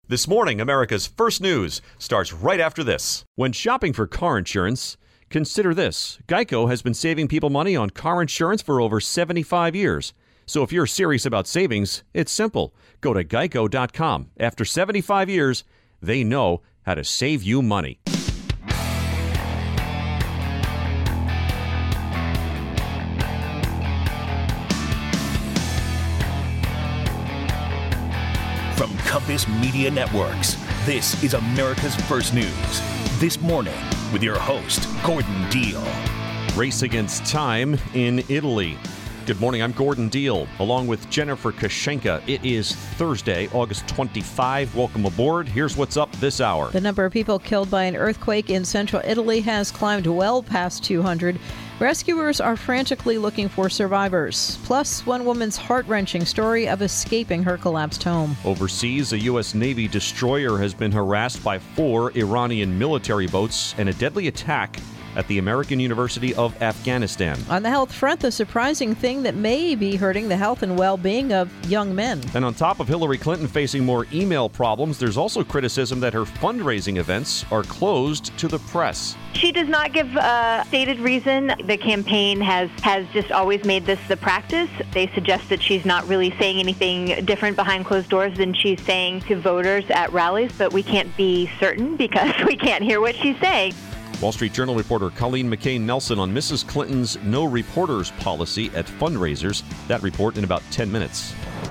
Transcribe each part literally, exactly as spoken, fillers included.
This morning, America's First News starts right after this. When shopping for car insurance, consider this. Geico has been saving people money on car insurance for over seventy-five years. So if you're serious about savings, it's simple. Go to geico dot com. After seventy-five years, they know how to save you money. From Compass Media Networks, this is America's First News. This morning, with your host, Gordon Deal. Race against time in Italy. Good morning, I'm Gordon Deal, along with Jennifer Kashenka. It is Thursday, August twenty-fifth. Welcome aboard. Here's what's up this hour. The number of people killed by an earthquake in central Italy has climbed well past two hundred. Rescuers are frantically looking for survivors. Plus, one woman's heart-wrenching story of escaping her collapsed home. Overseas, a U S Navy destroyer has been harassed by four Iranian military boats and a deadly attack at the American University of Afghanistan. On the health front, the surprising thing that may be hurting the health and well-being of young men. And on top of Hillary Clinton facing more email problems, there's also criticism that her fundraising events are closed to the press. She does not give a stated reason. The campaign has, has just always made this the practice. They suggest that she's not really saying anything different behind closed doors than she's saying to voters at rallies, but we can't be certain because we can't hear what she's saying. Wall Street Journal reporter Colleen McCain Nelson on Missus Clinton's no reporters policy at fundraisers. That report in about ten minutes.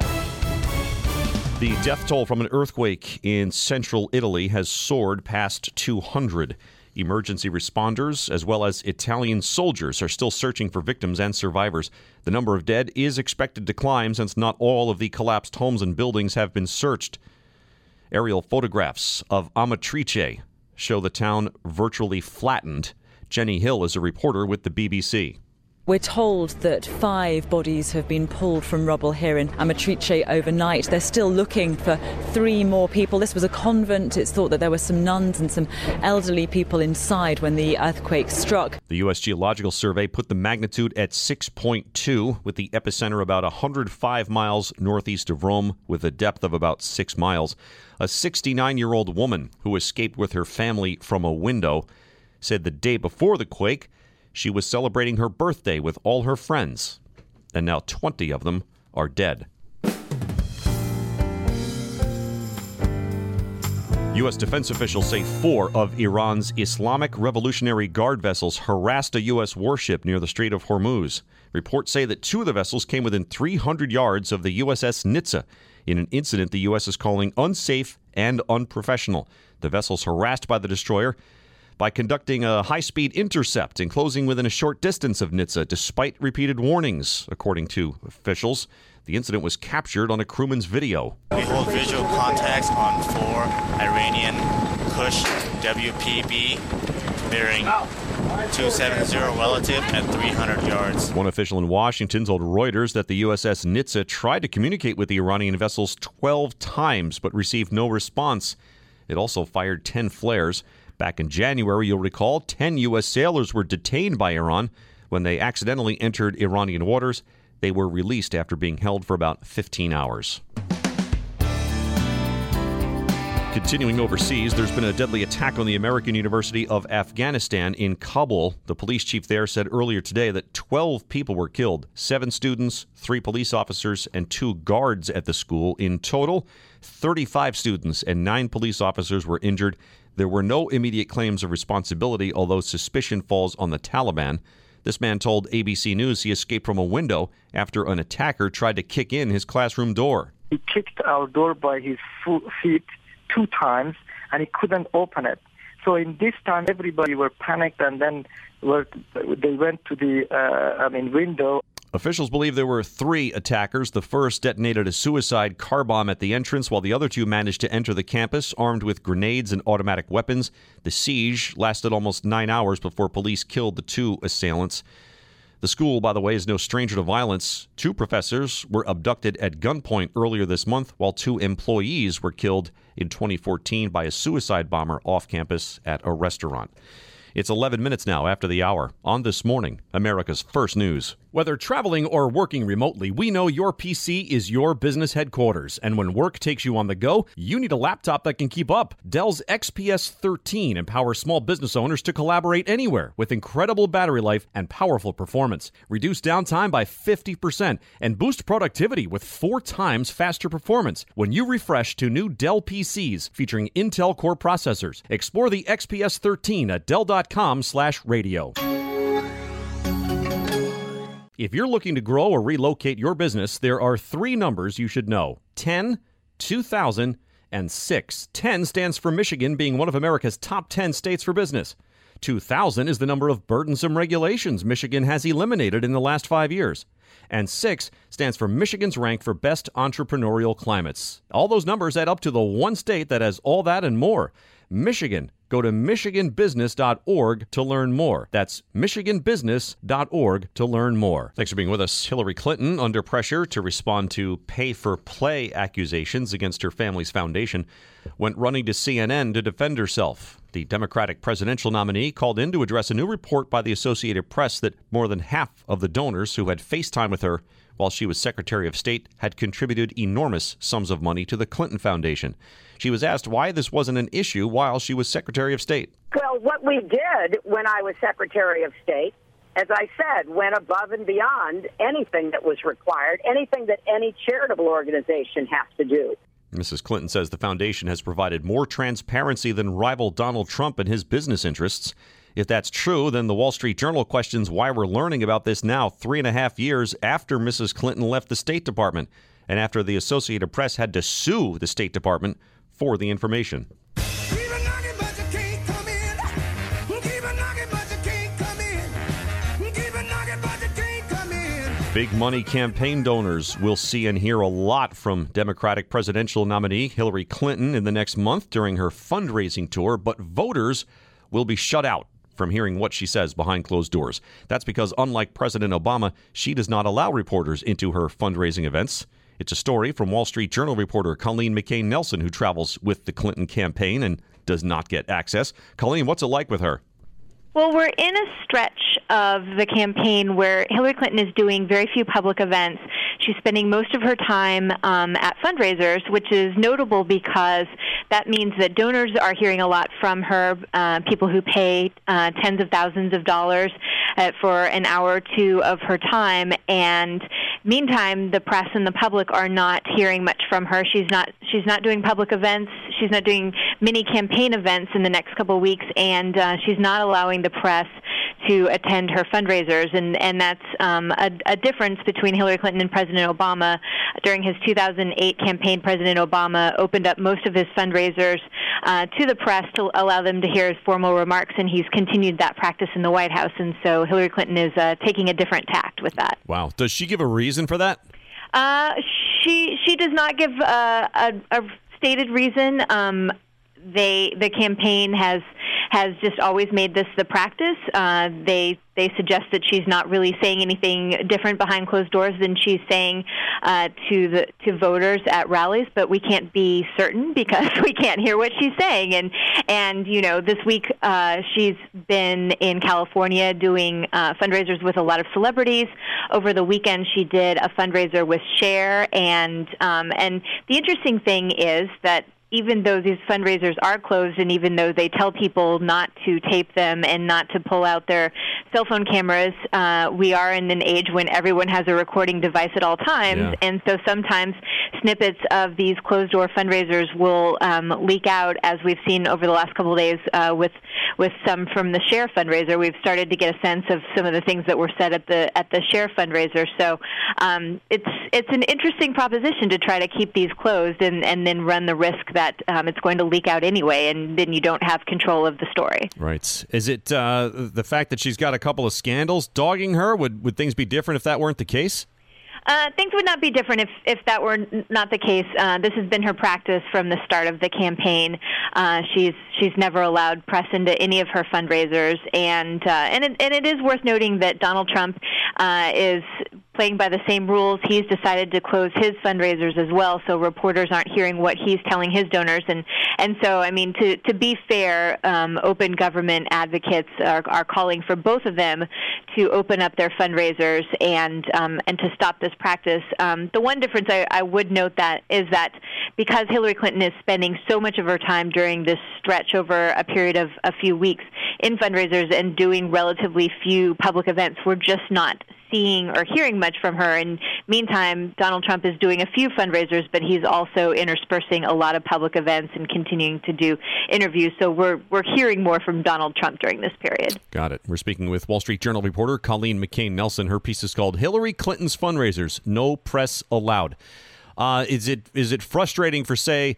The death toll from an earthquake in central Italy has soared past two hundred. Emergency responders, as well as Italian soldiers, are still searching for victims and survivors. The number of dead is expected to climb since not all of the collapsed homes and buildings have been searched. Aerial photographs of Amatrice show the town virtually flattened. Jenny Hill is a reporter with the B B C. We're told that five bodies have been pulled from rubble here in Amatrice overnight. They're still looking for three more people. This was a convent. It's thought that there were some nuns and some elderly people inside when the earthquake struck. The U S Geological Survey put the magnitude at six point two, with the epicenter about one hundred five miles northeast of Rome, with a depth of about six miles. A sixty-nine-year-old woman who escaped with her family from a window said the day before the quake, she was celebrating her birthday with all her friends, and now twenty of them are dead. U S defense officials say four of Iran's Islamic Revolutionary Guard vessels harassed a U S warship near the Strait of Hormuz. Reports say that two of the vessels came within three hundred yards of the U S S Nizza in an incident the U S is calling unsafe and unprofessional. The vessels harassed by the destroyer by conducting a high-speed intercept and closing within a short distance of Nizza, despite repeated warnings, according to officials. The incident was captured on a crewman's video. We hold visual contacts on four Iranian Kush W P B bearing two seventy relative at three hundred yards. One official in Washington told Reuters that the U S S Nizza tried to communicate with the Iranian vessels twelve times but received no response. It also fired ten flares. Back in January, you'll recall, ten U S sailors were detained by Iran when they accidentally entered Iranian waters. They were released after being held for about fifteen hours. Continuing overseas, there's been a deadly attack on the American University of Afghanistan in Kabul. The police chief there said earlier today that twelve people were killed, seven students, three police officers, and two guards at the school. In total, thirty-five students and nine police officers were injured. There were no immediate claims of responsibility, although suspicion falls on the Taliban. This man told A B C News he escaped from a window after an attacker tried to kick in his classroom door. He kicked our door by his feet two times, and he couldn't open it. So in this time, everybody were panicked, and then were, they went to the, uh, I mean, window. Officials believe there were three attackers. The first detonated a suicide car bomb at the entrance, while the other two managed to enter the campus armed with grenades and automatic weapons. The siege lasted almost nine hours before police killed the two assailants. The school, by the way, is no stranger to violence. Two professors were abducted at gunpoint earlier this month, while two employees were killed in twenty fourteen by a suicide bomber off campus at a restaurant. It's eleven minutes now after the hour. On This Morning, America's First News. Whether traveling or working remotely, we know your P C is your business headquarters. And when work takes you on the go, you need a laptop that can keep up. Dell's X P S thirteen empowers small business owners to collaborate anywhere with incredible battery life and powerful performance. Reduce downtime by fifty percent and boost productivity with four times faster performance when you refresh to new Dell P Cs featuring Intel Core processors. Explore the X P S thirteen at Dell.com slash radio. If you're looking to grow or relocate your business, there are three numbers you should know: ten, two thousand, and six. ten stands for Michigan being one of America's top ten states for business. two thousand is the number of burdensome regulations Michigan has eliminated in the last five years. And six stands for Michigan's rank for best entrepreneurial climates. All those numbers add up to the one state that has all that and more. Michigan. Go to michigan business dot org to learn more. That's michigan business dot org to learn more. Thanks for being with us. Hillary Clinton, under pressure to respond to pay-for-play accusations against her family's foundation, went running to C N N to defend herself. The Democratic presidential nominee called in to address a new report by the Associated Press that more than half of the donors who had FaceTime with her while she was Secretary of State had contributed enormous sums of money to the Clinton Foundation. She was asked why this wasn't an issue while she was Secretary of State. Well, what we did when I was Secretary of State, as I said, went above and beyond anything that was required, anything that any charitable organization has to do. Missus Clinton says the foundation has provided more transparency than rival Donald Trump and his business interests. If that's true, then the Wall Street Journal questions why we're learning about this now, three and a half years after Missus Clinton left the State Department and after the Associated Press had to sue the State Department for the information. Big money campaign donors will see and hear a lot from Democratic presidential nominee Hillary Clinton in the next month during her fundraising tour, but voters will be shut out from hearing what she says behind closed doors. That's because, unlike President Obama, she does not allow reporters into her fundraising events. It's a story from Wall Street Journal reporter Colleen McCain Nelson, who travels with the Clinton campaign and does not get access. Colleen, what's it like with her? Well, we're in a stretch of the campaign where Hillary Clinton is doing very few public events. She's spending most of her time um, at fundraisers, which is notable because that means that donors are hearing a lot from her, uh, people who pay uh, tens of thousands of dollars uh, for an hour or two of her time. And meantime, the press and the public are not hearing much from her. She's not she's not doing public events. She's not doing mini campaign events in the next couple of weeks, and uh, she's not allowing the press to attend her fundraisers, and, and that's um, a, a difference between Hillary Clinton and President Obama. During his two thousand eight campaign, President Obama opened up most of his fundraisers uh, to the press to allow them to hear his formal remarks, and he's continued that practice in the White House, and so Hillary Clinton is uh, taking a different tact with that. Wow. Does she give a reason for that? Uh, she she does not give uh, a, a stated reason. Um, they the campaign has has just always made this the practice. Uh, they they suggest that she's not really saying anything different behind closed doors than she's saying uh, to the to voters at rallies, but we can't be certain because we can't hear what she's saying. And and you know, this week uh, she's been in California doing uh, fundraisers with a lot of celebrities. Over the weekend, she did a fundraiser with Cher, and um, and the interesting thing is that even though these fundraisers are closed and even though they tell people not to tape them and not to pull out their cell phone cameras, uh, we are in an age when everyone has a recording device at all times. Yeah. And so sometimes snippets of these closed-door fundraisers will um, leak out, as we've seen over the last couple of days uh, with with some from the Cher fundraiser. We've started to get a sense of some of the things that were said at the at the Cher fundraiser. So um, it's it's an interesting proposition to try to keep these closed and, and then run the risk that that um, it's going to leak out anyway, and then you don't have control of the story. Right. Is it uh, the fact that she's got a couple of scandals dogging her? Would would things be different if that weren't the case? Uh, things would not be different if, if that were n- not the case. Uh, this has been her practice from the start of the campaign. Uh, she's she's never allowed press into any of her fundraisers, and uh, and it, and it is worth noting that Donald Trump uh, is playing by the same rules. He's decided to close his fundraisers as well, so reporters aren't hearing what he's telling his donors. And, and so, I mean, to, to be fair, um, open government advocates are, are calling for both of them to open up their fundraisers and um, and to stop this practice. Um, the one difference I, I would note that is that because Hillary Clinton is spending so much of her time during this stretch over a period of a few weeks in fundraisers and doing relatively few public events, we're just not seeing or hearing much from her. And meantime, Donald Trump is doing a few fundraisers, but he's also interspersing a lot of public events and continuing to do interviews. So we're we're hearing more from Donald Trump during this period. Got it. We're speaking with Wall Street Journal reporter Colleen McCain Nelson. Her piece is called Hillary Clinton's Fundraisers, No Press Allowed. Uh, is it is it frustrating for, say,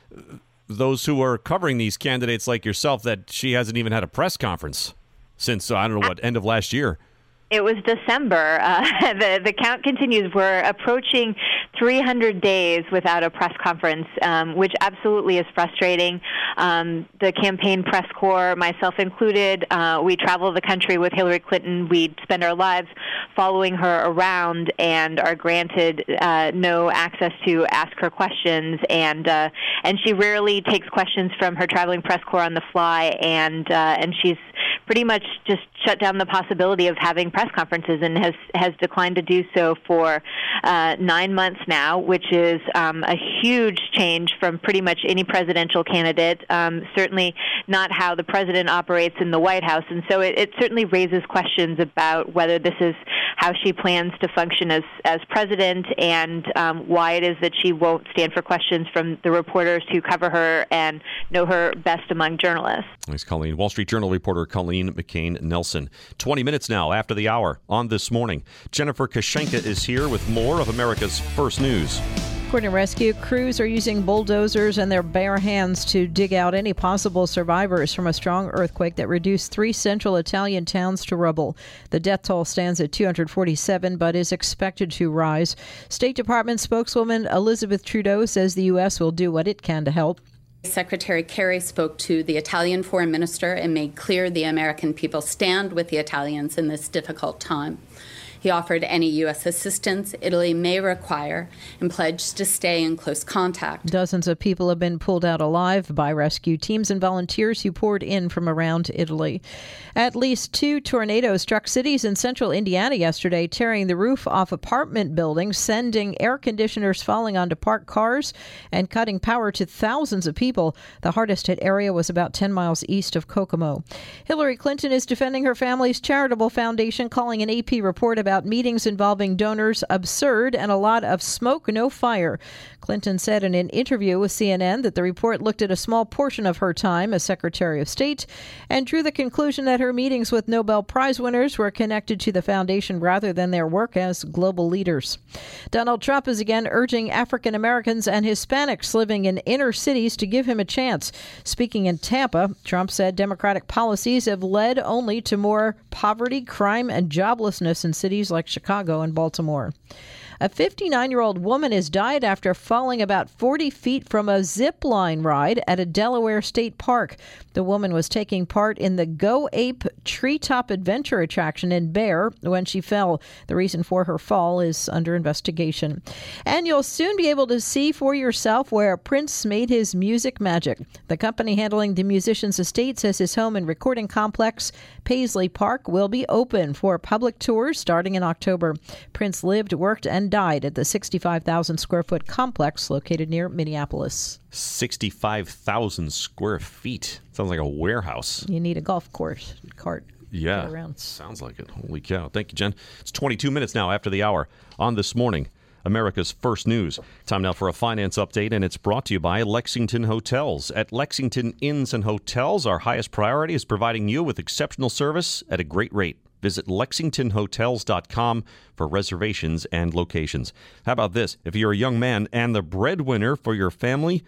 those who are covering these candidates like yourself that she hasn't even had a press conference since, uh, I don't know what, end of last year? It was December. Uh, the the count continues. We're approaching three hundred days without a press conference, um, which absolutely is frustrating. Um, the campaign press corps, myself included, uh, we travel the country with Hillary Clinton. We spend our lives following her around and are granted uh, no access to ask her questions. And uh, and she rarely takes questions from her traveling press corps on the fly. And uh, and she's pretty much just shut down the possibility of having press conferences and has has declined to do so for uh, nine months now, which is um, a huge change from pretty much any presidential candidate, um, certainly not how the president operates in the White House. And so it, it certainly raises questions about whether this is how she plans to function as, as president and um, why it is that she won't stand for questions from the reporters who cover her and know her best among journalists. Thanks, Colleen. Wall Street Journal reporter Colleen McCain Nelson. twenty minutes now after the hour on This Morning. Jennifer Kashenka is here with more of America's First News. According to rescue, crews are using bulldozers and their bare hands to dig out any possible survivors from a strong earthquake that reduced three central Italian towns to rubble. The death toll stands at two hundred forty-seven, but is expected to rise. State Department spokeswoman Elizabeth Trudeau says the U S will do what it can to help. Secretary Kerry spoke to the Italian foreign minister and made clear the American people stand with the Italians in this difficult time. He offered any U S assistance Italy may require and pledged to stay in close contact. Dozens of people have been pulled out alive by rescue teams and volunteers who poured in from around Italy. At least two tornadoes struck cities in central Indiana yesterday, tearing the roof off apartment buildings, sending air conditioners falling onto parked cars, and cutting power to thousands of people. The hardest hit area was about ten miles east of Kokomo. Hillary Clinton is defending her family's charitable foundation, calling an A P report about meetings involving donors absurd and a lot of smoke, no fire. Clinton said in an interview with C N N that the report looked at a small portion of her time as Secretary of State and drew the conclusion that her meetings with Nobel Prize winners were connected to the foundation rather than their work as global leaders. Donald Trump is again urging African Americans and Hispanics living in inner cities to give him a chance. Speaking in Tampa, Trump said Democratic policies have led only to more poverty, crime, and joblessness in cities like Chicago and Baltimore. A fifty-nine-year-old woman has died after falling about forty feet from a zip line ride at a Delaware state park. The woman was taking part in the Go Ape Treetop Adventure attraction in Bear when she fell. The reason for her fall is under investigation. And you'll soon be able to see for yourself where Prince made his music magic. The company handling the musician's estate says his home and recording complex, Paisley Park, will be open for public tours starting in October. Prince lived, worked, and died at the sixty-five thousand square foot complex located near Minneapolis. sixty-five thousand square feet. Sounds like a warehouse. You need a golf course cart. Yeah, around. Sounds like it. Holy cow. Thank you, Jen. It's twenty-two minutes now after the hour on This Morning, America's First News. Time now for a finance update, and it's brought to you by Lexington Hotels. At Lexington Inns and Hotels, our highest priority is providing you with exceptional service at a great rate. Visit lexington hotels dot com for reservations and locations. How about this? If you're a young man and the breadwinner for your family,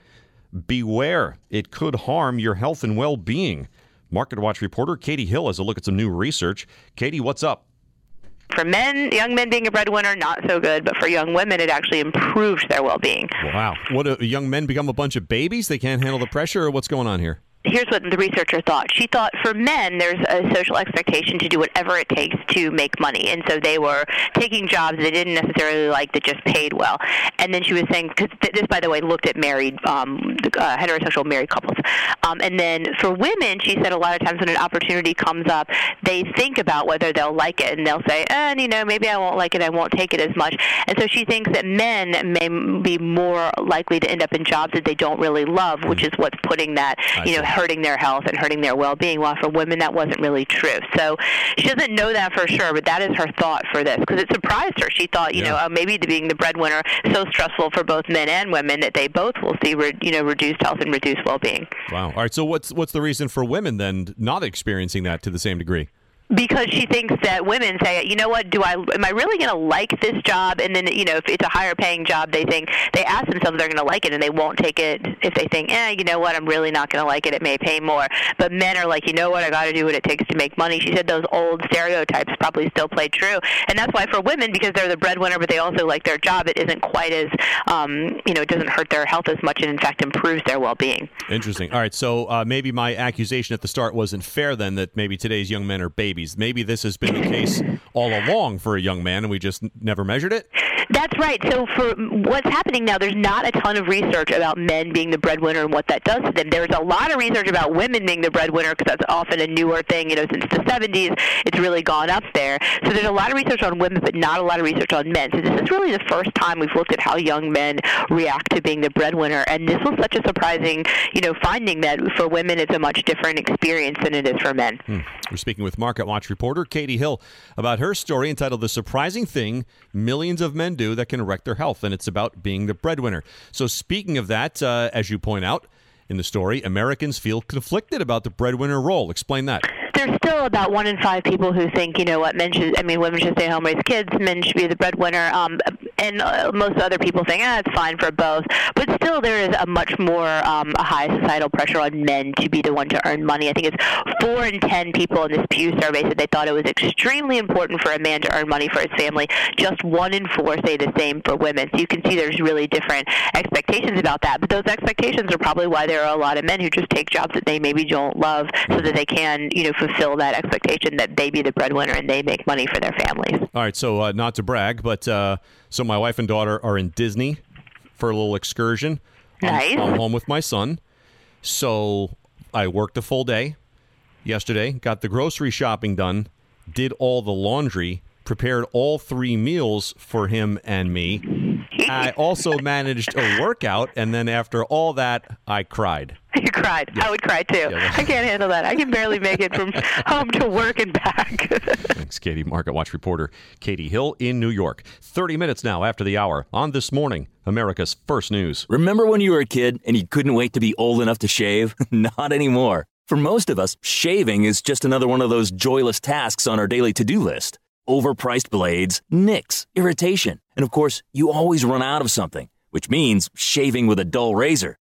beware. It could harm your health and well-being. Market Watch reporter Katie Hill has a look at some new research. Katie, what's up? For men, young men being a breadwinner, not so good. But for young women, it actually improves their well-being. Wow. What, do young men become a bunch of babies? They can't handle the pressure, or what's going on here? here's what the researcher thought. She thought for men, there's a social expectation to do whatever it takes to make money. And so they were taking jobs they didn't necessarily like that just paid well. And then she was saying, because this, by the way, looked at married, um, uh, heterosexual married couples. Um, and then for women, she said a lot of times when an opportunity comes up, they think about whether they'll like it. And they'll say, eh, you know, maybe I won't like it. I won't take it as much. And so she thinks that men may be more likely to end up in jobs that they don't really love, which is what's putting that, you know, hurting their health and hurting their well-being, while for women that wasn't really true. So she doesn't know that for sure, but that is her thought for this, because it surprised her. She thought, you yeah. know, uh, maybe the, being the breadwinner so stressful for both men and women that they both will see, re- you know, reduced health and reduced well-being. Wow. All right, so what's what's the reason for women then not experiencing that to the same degree? Because she thinks that women say, you know what, do I, am I really going to like this job? And then, you know, if it's a higher paying job, they think, they ask themselves if they're going to like it, and they won't take it if they think, eh, you know what, I'm really not going to like it, it may pay more. But men are like, you know what, I got to do what it takes to make money. She said those old stereotypes probably still play true. And that's why for women, because they're the breadwinner, but they also like their job, it isn't quite as, um, you know, it doesn't hurt their health as much, and in fact improves their well-being. Interesting. All right, so uh, maybe my accusation at the start wasn't fair then, that maybe today's young men are babies. Maybe this has been the case all along for a young man, and we just never measured it? That's right. So for what's happening now, there's not a ton of research about men being the breadwinner and what that does to them. There's a lot of research about women being the breadwinner, because that's often a newer thing. You know, since the seventies, it's really gone up there. So there's a lot of research on women, but not a lot of research on men. So this is really the first time we've looked at how young men react to being the breadwinner. And this was such a surprising, you know, finding that for women it's a much different experience than it is for men. Hmm. We're speaking with Market Watch reporter Katie Hill about her story entitled "The Surprising Thing Millions of Men Do That Can Wreck Their Health," and it's about being the breadwinner. So speaking of that, uh, as you point out in the story, Americans feel conflicted about the breadwinner role. Explain that. There's still about one in five people who think, you know what, men should, I mean, women should stay home, raise kids, men should be the breadwinner, um, and uh, most other people think, ah, it's fine for both. But still, there is a much more um, a high societal pressure on men to be the one to earn money. I think it's four in ten people in this Pew survey said they thought it was extremely important for a man to earn money for his family. Just one in four say the same for women. So you can see there's really different expectations about that. But those expectations are probably why there are a lot of men who just take jobs that they maybe don't love, so that they can, you know, fulfill that expectation that they be the breadwinner and they make money for their families. All right, so uh, not to brag, but uh, so my wife and daughter are in Disney for a little excursion. Nice. I'm, I'm home with my son. So I worked a full day yesterday, got the grocery shopping done, did all the laundry, prepared all three meals for him and me. I also managed a workout, and then after all that, I cried. You cried. Yeah. I would cry, too. Yeah, I can't handle that. I can barely make it from home to work and back. Thanks, Katie. Market Watch reporter Katie Hill in New York. thirty minutes now after the hour on This Morning, America's First News. Remember when you were a kid and you couldn't wait to be old enough to shave? Not anymore. For most of us, shaving is just another one of those joyless tasks on our daily to-do list. Overpriced blades, nicks, irritation, and of course, you always run out of something, which means shaving with a dull razor.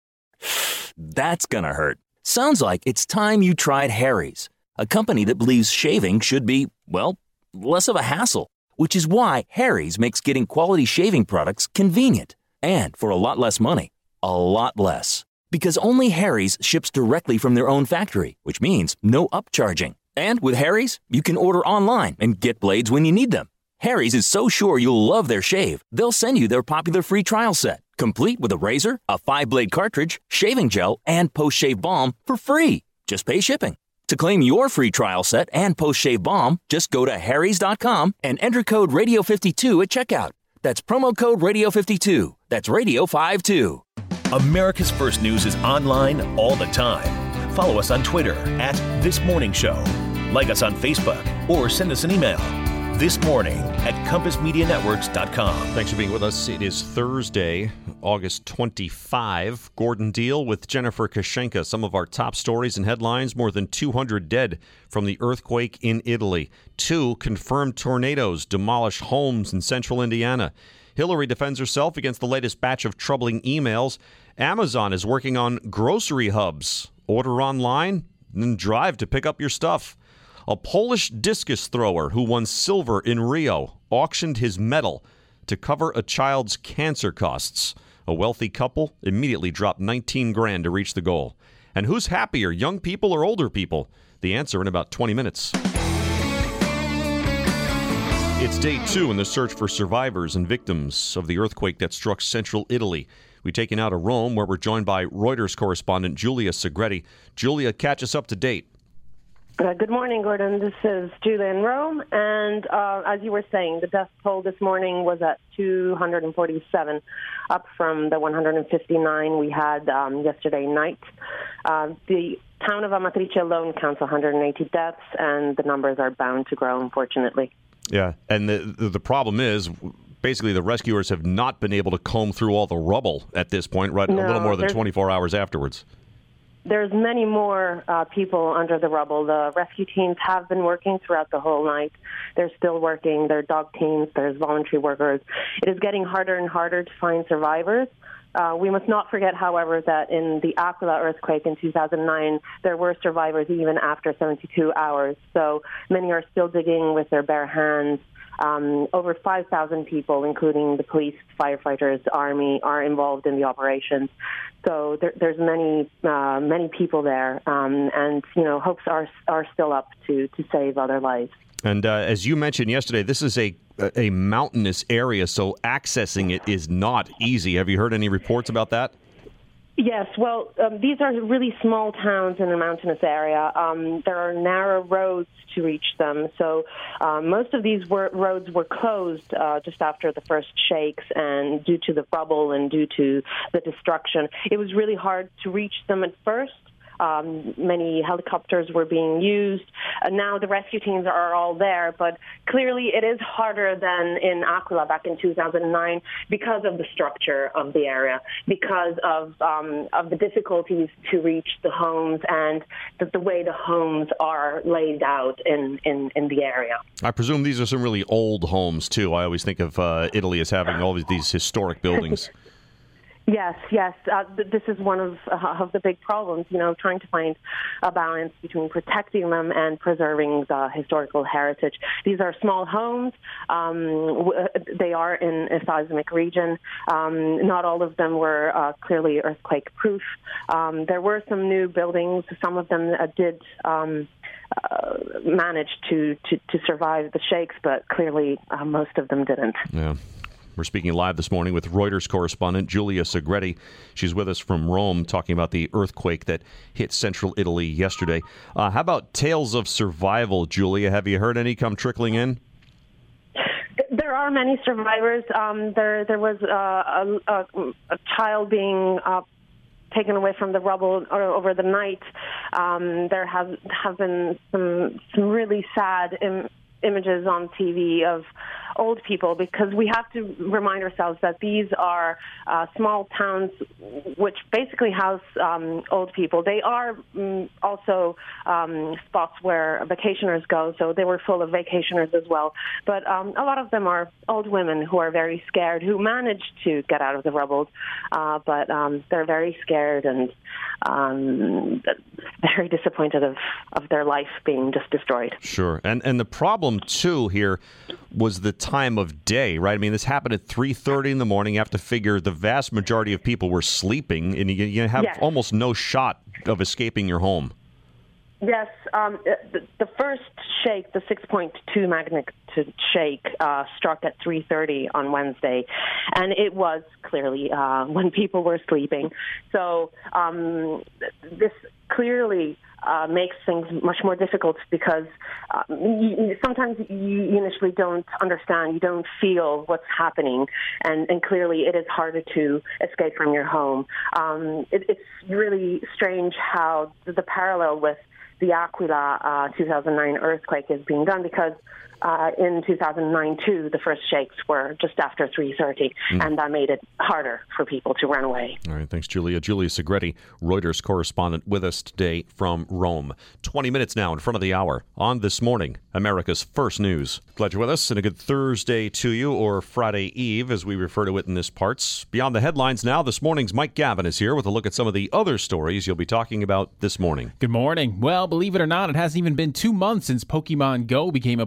That's gonna hurt. Sounds like it's time you tried Harry's, a company that believes shaving should be, well, less of a hassle, which is why Harry's makes getting quality shaving products convenient, and for a lot less money. A lot less. Because only Harry's ships directly from their own factory, which means no upcharging. And with Harry's, you can order online and get blades when you need them. Harry's is so sure you'll love their shave, they'll send you their popular free trial set, complete with a razor, a five-blade cartridge, shaving gel, and post-shave balm for free. Just pay shipping. To claim your free trial set and post-shave balm, just go to harrys dot com and enter code radio fifty-two at checkout. That's promo code radio fifty-two. That's radio fifty-two. America's First News is online all the time. Follow us on Twitter at This Morning Show. Like us on Facebook or send us an email. This Morning at compass media networks dot com. Thanks for being with us. It is Thursday, August twenty-fifth. Gordon Deal with Jennifer Kashenka. Some of our top stories and headlines: more than two hundred dead from the earthquake in Italy. Two confirmed tornadoes demolish homes in central Indiana. Hillary defends herself against the latest batch of troubling emails. Amazon is working on grocery hubs. Order online and drive to pick up your stuff. A Polish discus thrower who won silver in Rio auctioned his medal to cover a child's cancer costs. A wealthy couple immediately dropped nineteen grand to reach the goal. And who's happier, young people or older people? The answer in about twenty minutes. It's day two in the search for survivors and victims of the earthquake that struck central Italy. We take you now to Rome, where we're joined by Reuters correspondent Julia Segretti. Julia, catch us up to date. Uh, good morning, Gordon. This is Julia in Rome. And uh, as you were saying, the death toll this morning was at two hundred forty-seven, up from the one hundred fifty-nine we had um, yesterday night. Uh, the town of Amatrice alone counts one hundred eighty deaths, and the numbers are bound to grow, unfortunately. Yeah, and the, the the problem is, basically, the rescuers have not been able to comb through all the rubble at this point, right? No, a little more than twenty-four hours afterwards. There's many more uh, people under the rubble. The rescue teams have been working throughout the whole night. They're still working. There are dog teams. There's voluntary workers. It is getting harder and harder to find survivors. Uh, we must not forget, however, that in the Aquila earthquake in two thousand nine, there were survivors even after seventy-two hours. So many are still digging with their bare hands. Um, over five thousand people, including the police, firefighters, army, are involved in the operations. So there, there's many, uh, many people there, um, and you know, hopes are are still up to to save other lives. And uh, as you mentioned yesterday, this is a a mountainous area, so accessing it is not easy. Have you heard any reports about that? Yes, well, um, these are really small towns in a mountainous area. Um, there are narrow roads to reach them, so uh, most of these were, roads were closed uh, just after the first shakes, and due to the rubble and due to the destruction, it was really hard to reach them at first. Um, many helicopters were being used. Uh, now the rescue teams are all there, but clearly it is harder than in Aquila back in two thousand nine because of the structure of the area, because of um, of the difficulties to reach the homes and the, the way the homes are laid out in, in, in the area. I presume these are some really old homes, too. I always think of uh, Italy as having all of these historic buildings. Yes, yes. Uh, th- this is one of uh, of the big problems, you know, trying to find a balance between protecting them and preserving the historical heritage. These are small homes. Um, w- they are in a seismic region. Um, not all of them were uh, clearly earthquake-proof. Um, there were some new buildings. Some of them uh, did um, uh, manage to, to, to survive the shakes, but clearly uh, most of them didn't. Yeah. We're speaking live this morning with Reuters correspondent Julia Segretti. She's with us from Rome talking about the earthquake that hit central Italy yesterday. Uh, how about tales of survival, Julia? Have you heard any come trickling in? There are many survivors. Um, there, there was uh, a, a, a child being uh, taken away from the rubble over the night. Um, there have have been some some really sad Im- images on T V of old people, because we have to remind ourselves that these are uh, small towns which basically house um, old people. They are um, also um, spots where vacationers go, so they were full of vacationers as well. But um, a lot of them are old women who are very scared, who managed to get out of the rubble, uh, but um, they're very scared and um, very disappointed of, of their life being just destroyed. Sure. And and the problem, too, here was the time of day, right? I mean, this happened at three thirty in the morning. You have to figure the vast majority of people were sleeping, and you, you have yes. almost no shot of escaping your home. Yes, um, the, the first shake, the six point two magnitude shake, uh, struck at three thirty on Wednesday, and it was clearly uh, when people were sleeping. So um, this clearly uh, makes things much more difficult, because uh, you, sometimes you initially don't understand, you don't feel what's happening, and, and clearly it is harder to escape from your home. Um, it, it's really strange how the, the parallel with the Aquila uh, two thousand nine earthquake is being done, because uh, in two thousand nine, too, the first shakes were just after three thirty, mm. and that made it harder for people to run away. All right, thanks, Julia. Julia Segretti, Reuters correspondent, with us today from Rome. twenty minutes now in front of the hour on This Morning, America's First News. Glad you're with us, and a good Thursday to you, or Friday Eve, as we refer to it in this parts. Beyond the headlines now, this morning's Mike Gavin is here with a look at some of the other stories you'll be talking about this morning. Good morning. Well, believe it or not, it hasn't even been two months since Pokemon Go became a part of our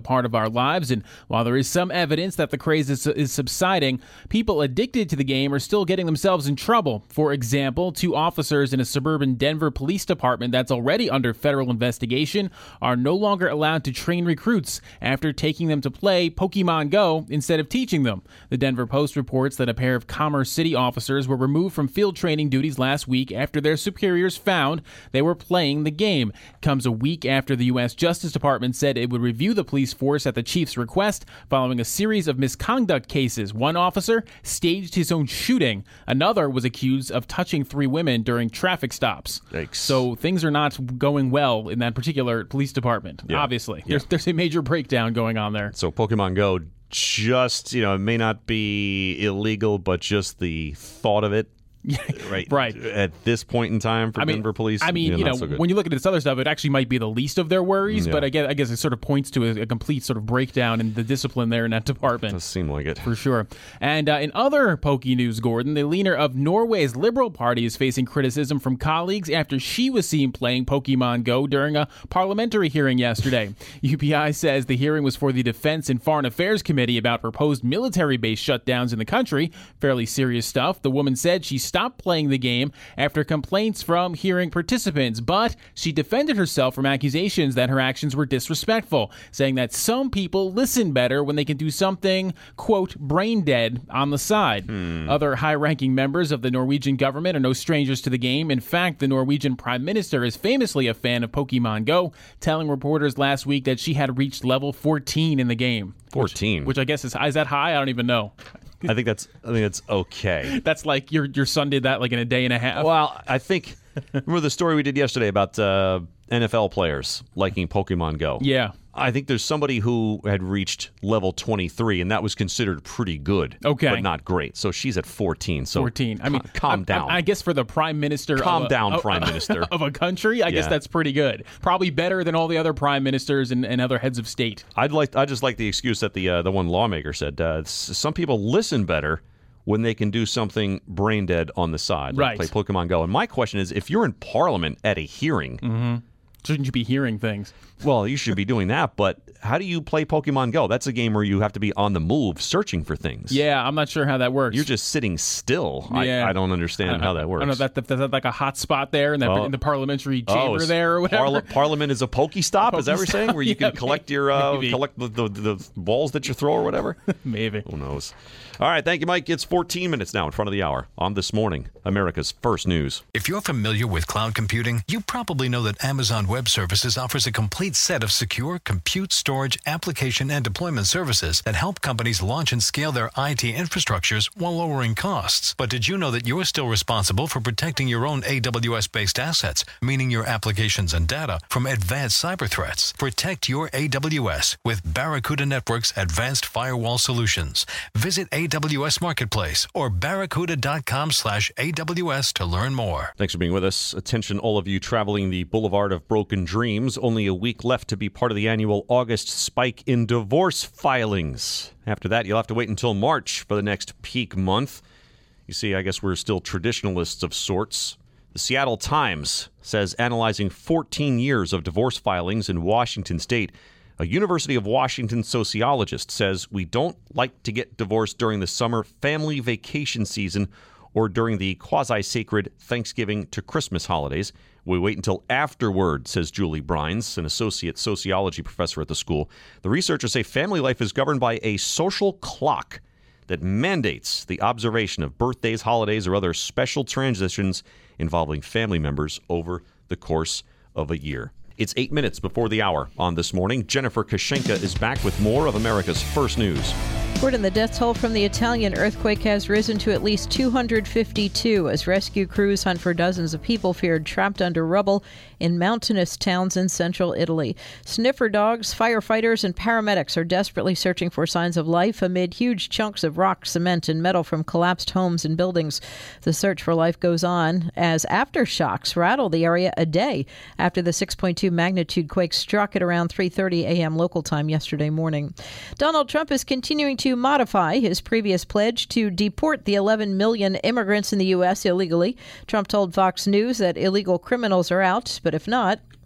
our lives, and while there is some evidence that the craze is, is subsiding, people addicted to the game are still getting themselves in trouble. For example, two officers in a suburban Denver police department that's already under federal investigation are no longer allowed to train recruits after taking them to play Pokemon Go instead of teaching them. The Denver Post reports that a pair of Commerce City officers were removed from field training duties last week after their superiors found they were playing the game. It comes a week after the U S Justice Department said it would review the police force at the chief's request following a series of misconduct cases. One officer staged his own shooting. Another was accused of touching three women during traffic stops. Yikes. So things are not going well in that particular police department, yeah. obviously. Yeah. There's, there's a major breakdown going on there. So Pokemon Go, just, you know, it may not be illegal, but just the thought of it. right. right. At this point in time for I mean, Denver police. I mean, yeah, you know, so when you look at this other stuff, it actually might be the least of their worries, yeah. but I guess, I guess it sort of points to a, a complete sort of breakdown in the discipline there in that department. Does seem like it. For sure. And uh, in other pokey news, Gordon, the leader of Norway's Liberal Party is facing criticism from colleagues after she was seen playing Pokemon Go during a parliamentary hearing yesterday. U P I says the hearing was for the Defense and Foreign Affairs Committee about proposed military base shutdowns in the country. Fairly serious stuff. The woman said she stopped playing the game after complaints from hearing participants, but she defended herself from accusations that her actions were disrespectful, saying that some people listen better when they can do something, quote, brain dead on the side. Hmm. Other high-ranking members of the Norwegian government are no strangers to the game. In fact, the Norwegian Prime Minister is famously a fan of Pokemon Go, telling reporters last week that she had reached level fourteen in the game. fourteen? Which, which I guess is, is that high? I don't even know. I think that's I think that's okay. That's like your your son did that like in a day and a half. Well, I think remember the story we did yesterday about uh, N F L players liking Pokemon Go. Yeah. I think there's somebody who had reached level twenty-three, and that was considered pretty good. Okay. But not great. So she's at fourteen. So fourteen. I mean, calm, calm I, down. I, I guess for the prime minister Calm of a, down, of, prime minister. of a country, I yeah. guess that's pretty good. Probably better than all the other prime ministers and, and other heads of state. I'd like I just like the excuse that the uh, the one lawmaker said. Uh, some people listen better when they can do something brain dead on the side, like right. play Pokemon Go. And my question is, if you're in Parliament at a hearing, mm-hmm. shouldn't you be hearing things? Well, you should be doing that, but how do you play Pokemon Go? That's a game where you have to be on the move, searching for things. Yeah, I'm not sure how that works. You're just sitting still. Yeah. I, I don't understand I, how that works. I don't know, that, that, like a hot spot there in, that, oh. in the parliamentary chamber oh, there or whatever? Parla- Parliament is a Pokestop? Is that what you're saying? Where you yeah, can collect your uh, maybe. collect the, the, the balls that you throw or whatever? Maybe. Who knows? All right, thank you, Mike. It's fourteen minutes now in front of the hour on This Morning, America's First News. If you're familiar with cloud computing, you probably know that Amazon Web Services offers a complete set of secure compute, storage, application, and deployment services that help companies launch and scale their I T infrastructures while lowering costs. But did you know that you're still responsible for protecting your own A W S-based assets, meaning your applications and data, from advanced cyber threats? Protect your A W S with Barracuda Network's advanced firewall solutions. Visit A W S Marketplace or barracuda.com slash AWS to learn more. Thanks for being with us. Attention, all of you traveling the Boulevard of Broken Dreams. Only a week left to be part of the annual August spike in divorce filings. After that, you'll have to wait until March for the next peak month. You see, I guess we're still traditionalists of sorts. The Seattle Times says, analyzing fourteen years of divorce filings in Washington state, a University of Washington sociologist says we don't like to get divorced during the summer family vacation season or during the quasi-sacred Thanksgiving to Christmas holidays. We wait until afterward, says Julie Brines, an associate sociology professor at the school. The researchers say family life is governed by a social clock that mandates the observation of birthdays, holidays, or other special transitions involving family members over the course of a year. It's eight minutes before the hour on This Morning. Jennifer Kashenka is back with more of America's First News. Gordon, the death toll from the Italian earthquake has risen to at least two hundred fifty-two as rescue crews hunt for dozens of people feared trapped under rubble in mountainous towns in central Italy. Sniffer dogs, firefighters, and paramedics are desperately searching for signs of life amid huge chunks of rock, cement, and metal from collapsed homes and buildings. The search for life goes on as aftershocks rattle the area a day after the six point two magnitude quake struck at around three thirty a.m. local time yesterday morning. Donald Trump is continuing to modify his previous pledge to deport the eleven million immigrants in the U S illegally. Trump told Fox News that illegal criminals are out, but if not,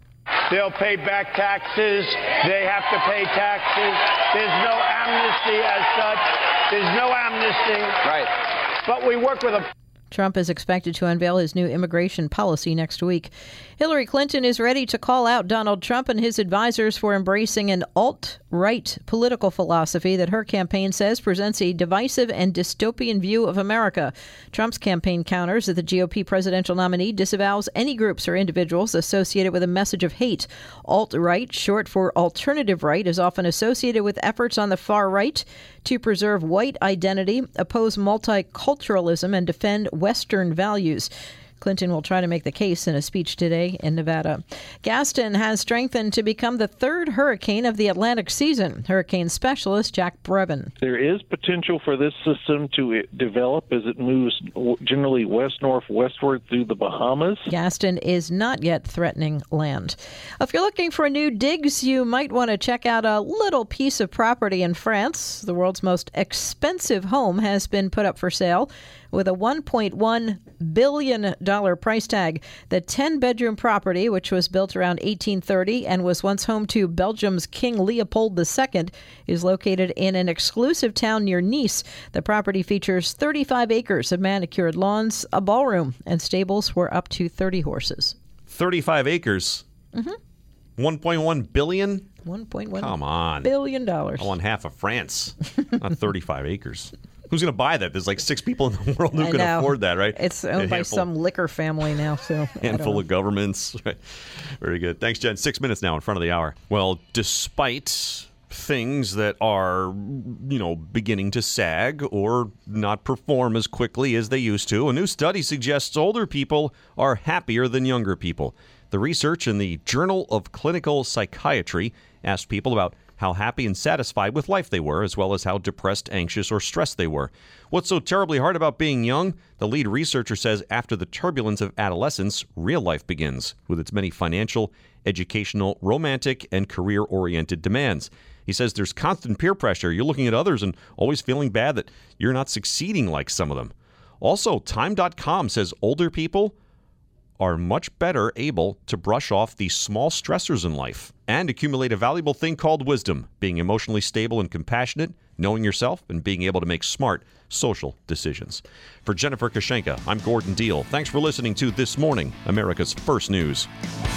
They'll pay back taxes. They have to pay taxes. There's no amnesty as such. There's no amnesty. Right. But we work with them. Trump is expected to unveil his new immigration policy next week. Hillary Clinton is ready to call out Donald Trump and his advisors for embracing an alt-right political philosophy that her campaign says presents a divisive and dystopian view of America. Trump's campaign counters that the G O P presidential nominee disavows any groups or individuals associated with a message of hate. Alt-right, short for alternative right, is often associated with efforts on the far right to preserve white identity, oppose multiculturalism, and defend Western values. Clinton will try to make the case in a speech today in Nevada. Gaston has strengthened to become the third hurricane of the Atlantic season. Hurricane specialist Jack Brevin. There is potential for this system to develop as it moves generally west-northwestward through the Bahamas. Gaston is not yet threatening land. If you're looking for new digs, you might want to check out a little piece of property in France. The world's most expensive home has been put up for sale with a one point one billion dollars price tag. The ten-bedroom property, which was built around eighteen thirty and was once home to Belgium's King Leopold the Second, is located in an exclusive town near Nice. The property features thirty-five acres of manicured lawns, a ballroom, and stables for up to thirty horses. thirty-five acres? Mm-hmm. one point one billion dollars? one point one Come on. billion dollars. I want half of France, not thirty-five acres. Who's going to buy that? There's like six people in the world who I can know. afford that, right? It's owned by some liquor family now, so handful of governments. Right. Very good. Thanks, Jen. Six minutes now in front of the hour. Well, despite things that are, you know, beginning to sag or not perform as quickly as they used to, a new study suggests older people are happier than younger people. The research in the Journal of Clinical Psychiatry asked people about how happy and satisfied with life they were, as well as how depressed, anxious, or stressed they were. What's so terribly hard about being young? The lead researcher says after the turbulence of adolescence, real life begins, with its many financial, educational, romantic, and career-oriented demands. He says there's constant peer pressure. You're looking at others and always feeling bad that you're not succeeding like some of them. Also, Time dot com says older people are much better able to brush off the small stressors in life and accumulate a valuable thing called wisdom, being emotionally stable and compassionate, knowing yourself, and being able to make smart social decisions. For Jennifer Kashenka, I'm Gordon Deal. Thanks for listening to This Morning, America's First News.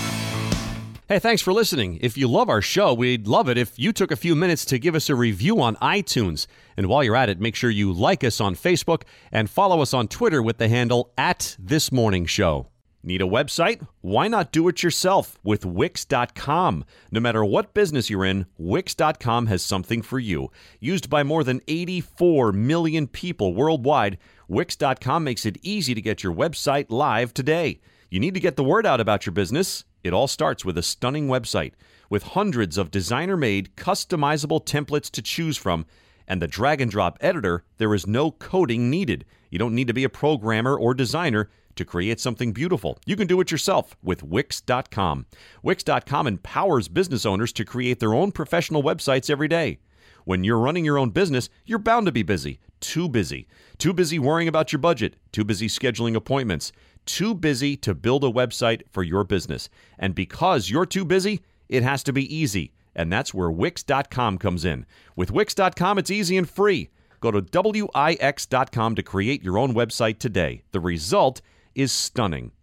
Hey, thanks for listening. If you love our show, we'd love it if you took a few minutes to give us a review on iTunes. And while you're at it, make sure you like us on Facebook and follow us on Twitter with the handle at This Morning Show. Need a website? Why not do it yourself with Wix dot com? No matter what business you're in, Wix dot com has something for you. Used by more than eighty-four million people worldwide, Wix dot com makes it easy to get your website live today. You need to get the word out about your business. It all starts with a stunning website. With hundreds of designer-made, customizable templates to choose from, and the drag-and-drop editor, there is no coding needed. You don't need to be a programmer or designer to create something beautiful. You can do it yourself with Wix dot com. Wix dot com empowers business owners to create their own professional websites every day. When you're running your own business, you're bound to be busy. Too busy. Too busy worrying about your budget. Too busy scheduling appointments. Too busy to build a website for your business. And because you're too busy, it has to be easy. And that's where Wix dot com comes in. With Wix dot com, it's easy and free. Go to Wix dot com to create your own website today. The result is stunning.